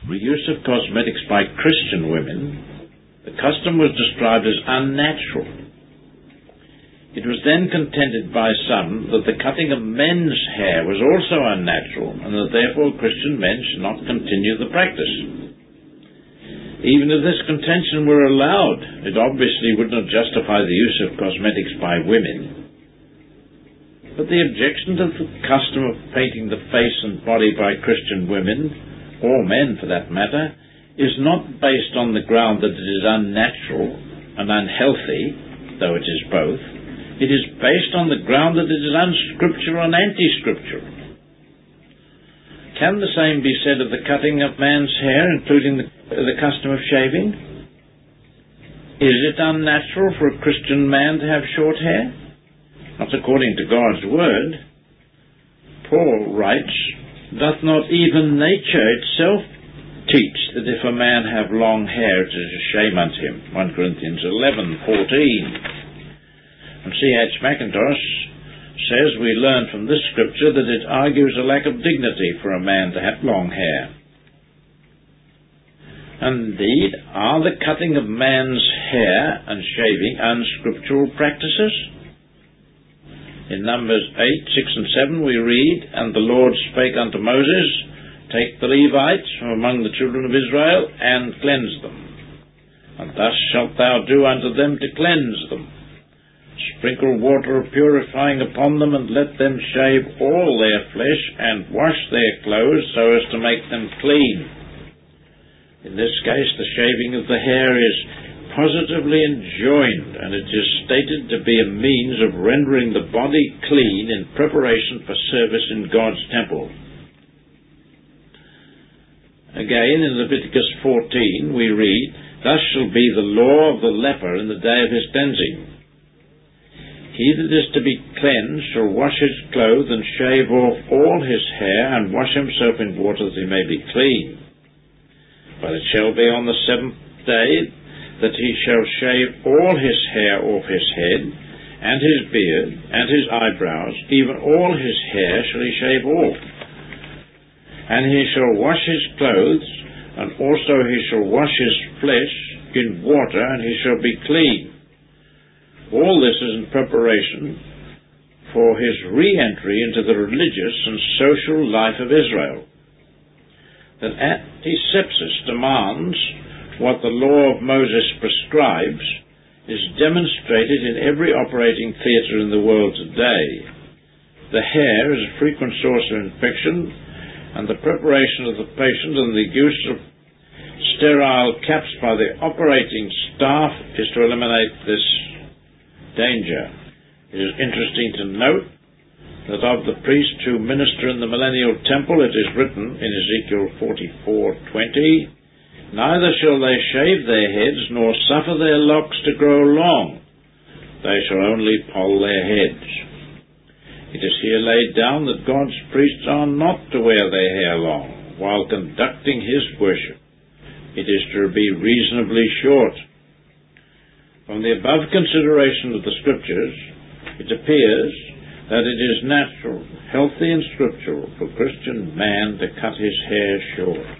For use of cosmetics by Christian women, the custom was described as unnatural. It was then contended by some that the cutting of men's hair was also unnatural, and that therefore Christian men should not continue the practice. Even if this contention were allowed, it obviously would not justify the use of cosmetics by women. But the objection to the custom of painting the face and body by Christian women, or men for that matter, is not based on the ground that it is unnatural and unhealthy, though it is both. It is based on the ground that it is unscriptural and anti-scriptural. Can the same be said of the cutting of man's hair, including the custom of shaving? Is it unnatural for a Christian man to have short hair? Not according to God's word. Paul writes, "Doth not even nature itself teach that if a man have long hair it is a shame unto him?" 1 Corinthians 11:14. And C.H. Mackintosh says we learn from this scripture that it argues a lack of dignity for a man to have long hair. Indeed, are the cutting of man's hair and shaving unscriptural practices? In Numbers 8, 6 and 7 we read, "And the Lord spake unto Moses, Take the Levites from among the children of Israel, and cleanse them. And thus shalt thou do unto them to cleanse them. Sprinkle water of purifying upon them, and let them shave all their flesh, and wash their clothes, so as to make them clean." In this case, the shaving of the hair is positively enjoined, and it is stated to be a means of rendering the body clean in preparation for service in God's temple. Again, in Leviticus 14, we read, "Thus shall be the law of the leper in the day of his cleansing. He that is to be cleansed shall wash his clothes and shave off all his hair, and wash himself in water that he may be clean. But it shall be on the 7th day that he shall shave all his hair off his head, and his beard, and his eyebrows, even all his hair shall he shave off. And he shall wash his clothes, and also he shall wash his flesh in water, and he shall be clean." All this is in preparation for his re-entry into the religious and social life of Israel. That antisepsis demands what the law of Moses prescribes is demonstrated in every operating theatre in the world today. The hair is a frequent source of infection, and the preparation of the patient and the use of sterile caps by the operating staff is to eliminate this danger. It is interesting to note that of the priests who minister in the millennial temple, it is written in Ezekiel 44:20, "Neither shall they shave their heads, nor suffer their locks to grow long. They shall only poll their heads." It is here laid down that God's priests are not to wear their hair long while conducting his worship. It is to be reasonably short. From the above consideration of the Scriptures, it appears that it is natural, healthy and scriptural for a Christian man to cut his hair short.